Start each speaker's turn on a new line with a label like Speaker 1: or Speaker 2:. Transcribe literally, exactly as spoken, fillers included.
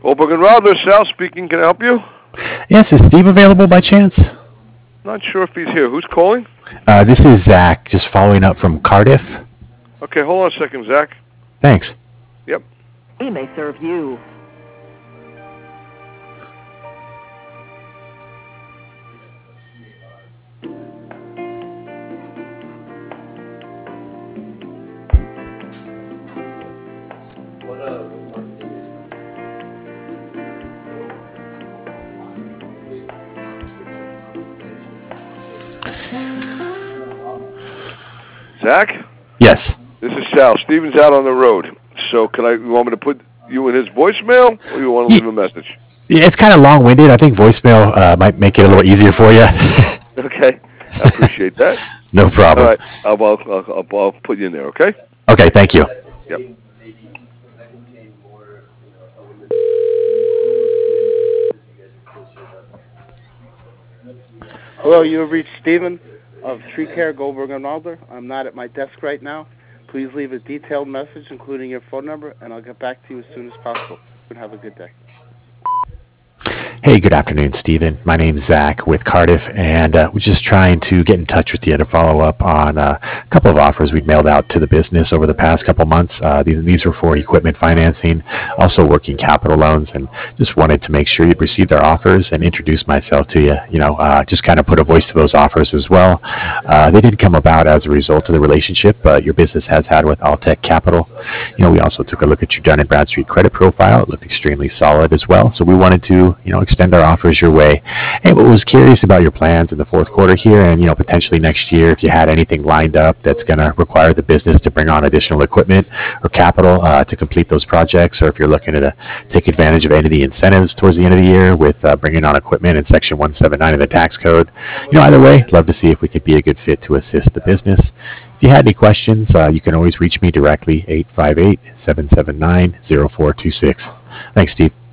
Speaker 1: Goldberg and Wilder, Sal speaking. Can I help you?
Speaker 2: Yes, is Steve available by chance?
Speaker 1: Not sure if he's here. Who's calling?
Speaker 2: Uh, this is Zach, just following up from Cardiff.
Speaker 1: Okay, hold on a second, Zach.
Speaker 2: Thanks.
Speaker 1: Yep.
Speaker 3: We may serve you.
Speaker 1: Zach?
Speaker 2: Yes.
Speaker 1: This is Sal. Steven's out on the road. So can I, you want me to put you in his voicemail, or you want to leave a message?
Speaker 2: Yeah, it's kind of long-winded. I think voicemail uh, might make it a little easier for you.
Speaker 1: Okay. I appreciate that.
Speaker 2: No problem.
Speaker 1: All right. I'll, I'll, I'll, I'll put you in there, okay?
Speaker 2: Okay, thank you.
Speaker 1: Yep.
Speaker 4: Hello, you have reached Stephen of Tree Care Goldberg and Wilder. I'm not at my desk right now. Please leave a detailed message, including your phone number, and I'll get back to you as soon as possible. And have a good day.
Speaker 2: Hey, good afternoon, Stephen. My name's Zach with Cardiff, and uh, we're just trying to get in touch with you to follow up on uh, a couple of offers we've mailed out to the business over the past couple months. Uh, these, these were for equipment financing, also working capital loans, and just wanted to make sure you'd received our offers and introduce myself to you. You know, uh, just kind of put a voice to those offers as well. Uh, they did come about as a result of the relationship uh, your business has had with Altech Capital. You know, we also took a look at your Dun and Bradstreet credit profile. It looked extremely solid as well. So we wanted to, you know, extend our offers your way. Hey, but was curious about your plans in the fourth quarter here, and you know, potentially next year, if you had anything lined up that's going to require the business to bring on additional equipment or capital uh, to complete those projects, or if you're looking to uh, take advantage of any of the incentives towards the end of the year with uh, bringing on equipment in Section one seventy-nine of the tax code. You know, either way, love to see if we could be a good fit to assist the business. If you had any questions, uh, you can always reach me directly, eight five eight, seven seven nine, zero four two six. Thanks, Steve.